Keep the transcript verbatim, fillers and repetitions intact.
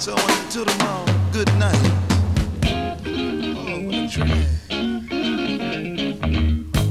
So until tomorrow, good night. Oh, what a drag.